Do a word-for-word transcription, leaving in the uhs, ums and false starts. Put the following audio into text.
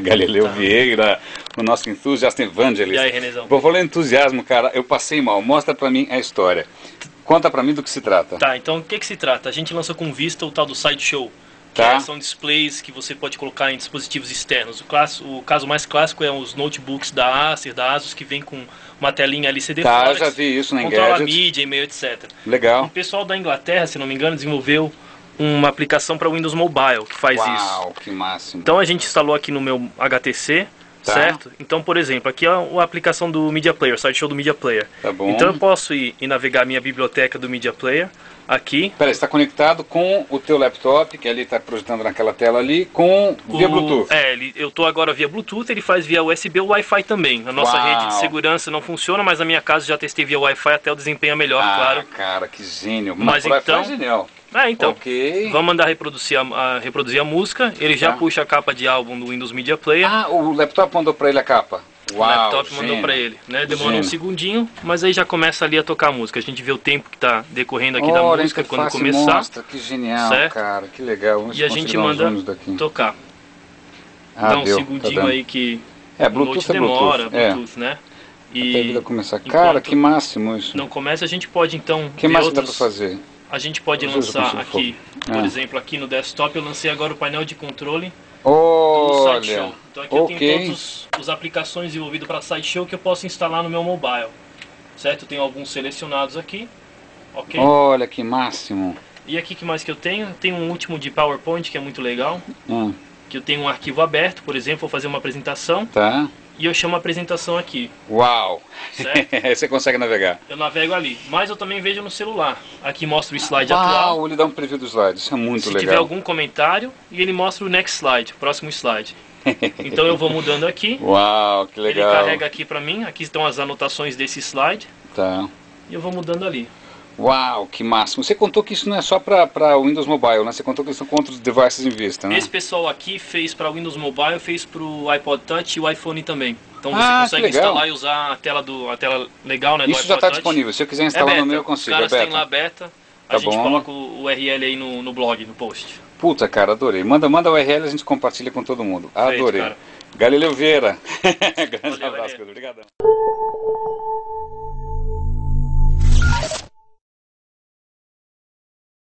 Galileu Tá. Vieira, o nosso Enthusiast Evangelist. E aí, Renezão? Vou falar entusiasmo, cara, eu passei mal. Mostra pra mim a história. Conta pra mim do que se trata. Tá, então o que que se trata? A gente lançou com vista o tal do Sideshow. Que Tá. é- são displays que você pode colocar em dispositivos externos. O, classo, o caso mais clássico é os notebooks da Acer, da Asus, que vem com uma telinha L C D Tá, eu Flex, já vi isso na controla a Engadget. mídia, e-mail, etcétera. O Legal. pessoal da Inglaterra, se não me engano, desenvolveu uma aplicação para Windows Mobile que faz isso. Uau, que máximo. Então a gente instalou aqui no meu H T C, Tá. certo? Então, por exemplo, aqui é a aplicação do Media Player, Sideshow do Media Player. Tá bom. Então eu posso ir e navegar a minha biblioteca do Media Player aqui. Peraí, você está conectado com o teu laptop, que ali está projetando naquela tela ali, com via O- Bluetooth. É, ele, eu tô agora via Bluetooth, ele faz via U S B ou Wi-Fi também. A nossa Uau. rede de segurança não funciona, mas na minha casa já testei via Wi-Fi, até o desempenho é melhor, Ah, claro. cara, que gênio. Mas Mas então- é genial. Ah, então, Ok. vamos mandar reproduzir a, a- reproduzir a música, ele já Tá. puxa a capa de álbum do Windows Media Player. Ah, o laptop mandou para ele a capa. O Uau, laptop mandou gênio. pra ele, né? Demora Gênio. um segundinho, mas aí já começa ali a tocar a música. A gente vê o tempo que tá decorrendo aqui da Olha, música quando interface começar mostra, que genial, certo? cara, que legal. Vamos e a conseguir gente dar uns manda zooms daqui. tocar. Ah, Dá um deu, tá segundinho dando. aí que É, o Bluetooth note é demora, Bluetooth. É. Bluetooth, né? Até a vida E começar. Cara, enquanto que máximo isso. não começa, a gente pode então O que ver mais outros... dá para fazer? A gente pode Às vezes eu lançar consigo aqui, focar. por Ah. exemplo, aqui no desktop eu lancei agora o painel de controle do Olha, Sideshow. Então aqui eu ok. tenho todas os, os aplicações desenvolvidas para Sideshow que eu posso instalar no meu mobile, certo? Eu tenho alguns selecionados aqui, ok? Olha, que máximo. E aqui que mais que eu tenho? Eu tenho um último de PowerPoint que é muito legal, Ah, que eu tenho um arquivo aberto, por exemplo, vou fazer uma apresentação tá. e eu chamo a apresentação aqui, Uau. certo? Você consegue navegar. Eu navego ali, mas eu também vejo no celular. Aqui mostra o slide Uau, atual. ele dá um preview do slide. Isso é muito Se legal. tiver algum comentário, e ele mostra o next slide, o próximo slide. Então eu vou mudando aqui, Uau, que legal. ele carrega aqui pra mim, aqui estão as anotações desse slide, Tá. e eu vou mudando ali. Uau, que máximo. Você contou que isso não é só para Windows Mobile, né? Você contou que isso são com outros devices em vista, né? Esse pessoal aqui fez para Windows Mobile, fez para o iPod Touch e o iPhone também. Então você Ah, consegue que legal. instalar e usar a tela, do, a tela legal, né, do Isso iPod já está Touch. disponível. Se eu quiser É instalar beta, no meu, eu os consigo. É caras têm beta. lá beta, a Tá gente bom. coloca o U R L aí no, no blog, no post. Puta, cara, adorei. Manda, manda o U R L e a gente compartilha com todo mundo. Feito, Adorei. cara. Galileu Vieira. Grande Valeu, abraço, Galileu. Obrigadão.